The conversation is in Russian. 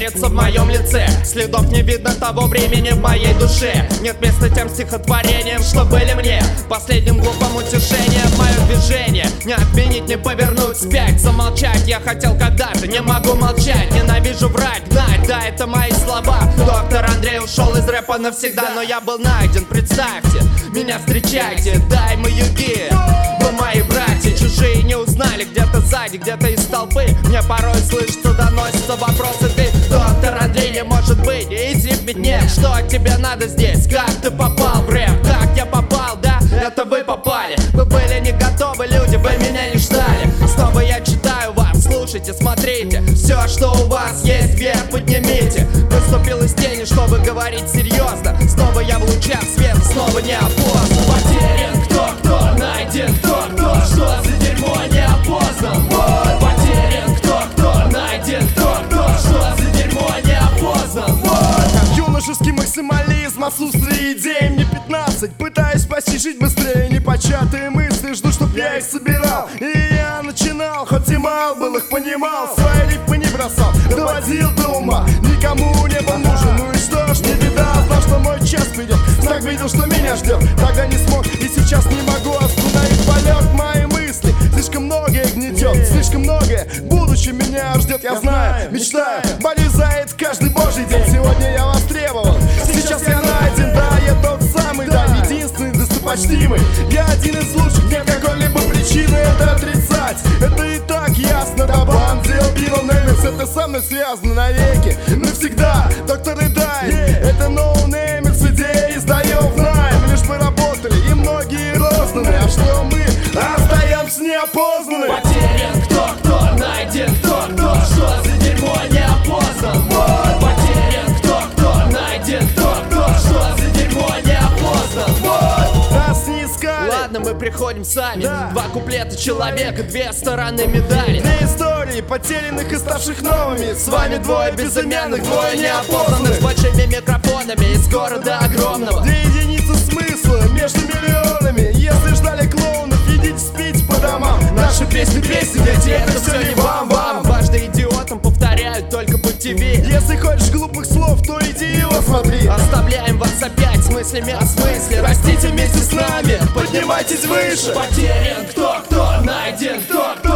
теряется в моем лице. Следов не видно того времени в моей душе. Нет места тем стихотворениям, что были мне последним глупым утешением. Мое движение не отменить, не повернуть вспять. Замолчать я хотел когда-то, не могу молчать. Ненавижу врать, гнать, да, это мои слова. Доктор Андрей ушел из рэпа навсегда, но я был найден, представьте, меня встречайте, дай мы юги. Вы мои братья, чужие не узнали, где-то сзади, где-то из толпы. Мне порой слышится, доносятся вопросы. Ты, доктор Андрей, не может быть, иди в бедняк. Что тебе надо здесь? Как ты попал в рэп? Как я попал, да? Это вы попали. Вы были не готовы, люди, вы меня не ждали. Снова я читаю вас, слушайте, смотрите. Все, что у вас есть, вверх поднимите. Выступил из тени, чтобы говорить серьезно. Снова я в лучах света, снова не опознан. Потерян кто, найден кто, что за дерьмо не опознан. Вот. Потерян кто, найден кто, что за дерьмо не опознан. Вот. Юношеский максимализм, отсутствие идей. Мне 15, пытаюсь постичь жить быстрее. Непочатые мысли, жду, чтоб я их собирал. И я начинал, хоть и мал был, их понимал. Свои рифмы не бросал, доводил до ума. Никому не был нужен, ну и что ж, не беда. Знал, что мой час придет, знак видел, что меня ждет. Тогда не смог и сейчас не могу остановить полет. Мои мысли, слишком многое гнетет, слишком многое в будущем меня ждет. Я знаю, мечтаю, болезает каждый божий день. Сегодня я востребован, сейчас я найден. Да, я тот самый, да, единственный, достопочтимый. Я один из лучших, нет какой-либо причины это отрицать. Это и так ясно, да, бандил, Билл Неймерс. Это со мной связано навеки, навсегда. Доктор Идай, это ноунеймерс, идеи издаем в найм. Лишь мы работали и многие розданы. А что мы остаемся неопознаны? Потерян кто, найден кто, что за дерьмо не опознан. Вот. Потерян кто, найден кто, что за дерьмо не опознан. Вот. Нас не искали. Ладно, мы приходим сами, да. Два куплета человека, две стороны медали. Две истории, потерянных и ставших новыми. С вами двое безымянных, двое неопознанных, с большими микрофонами из города огромного. Две единицы смысла между миллионами. Если ждали клоунов, идите спите по домам. Наши песни, дети, это все не вам. Дважды идиотам повторяют только по ТВ. Если хочешь глупых слов, то иди его смотри. Оставляем вас опять с мыслями о смысле. Растите вместе с нами, поднимайтесь выше. Потерян кто, найден кто,